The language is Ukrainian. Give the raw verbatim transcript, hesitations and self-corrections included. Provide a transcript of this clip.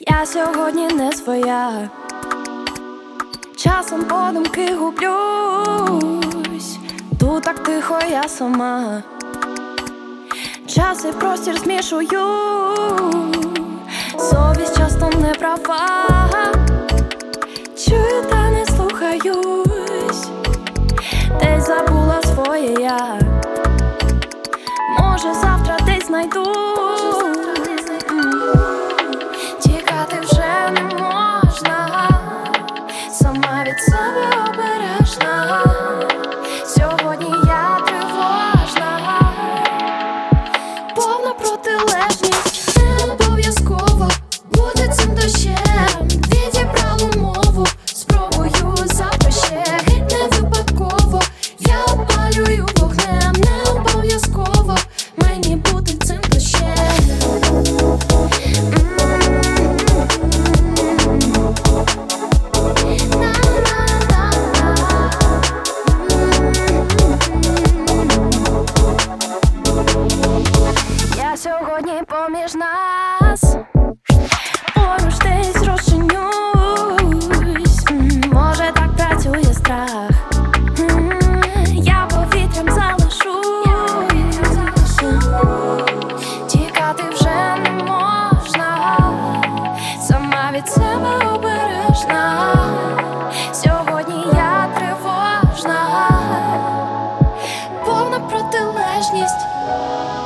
Я сьогодні не своя, часом подумки гублюсь. Тут так тихо, я сама, час і простір змішую. Совість часто не права, чую, та не слухаюсь. Десь забула своє я, може завтра десь знайду. Тікати вже не можна, сама від себе обережна. Сьогодні я тривожна, повна протилежність. Не обов'язково бути цим дощем, відібрало мову, спробую завтра ще. Геть не випадково я опалюю вогнем. Не обов'язково мені бути цим дощем. Я сьогодні поміж нас, поруч десь розчинюсь. М, Може так працює страх. М, Я повітрям залишусь. Тікати вже не можна, сама від себе обережна. Сьогодні я тривожна, повна протилежність.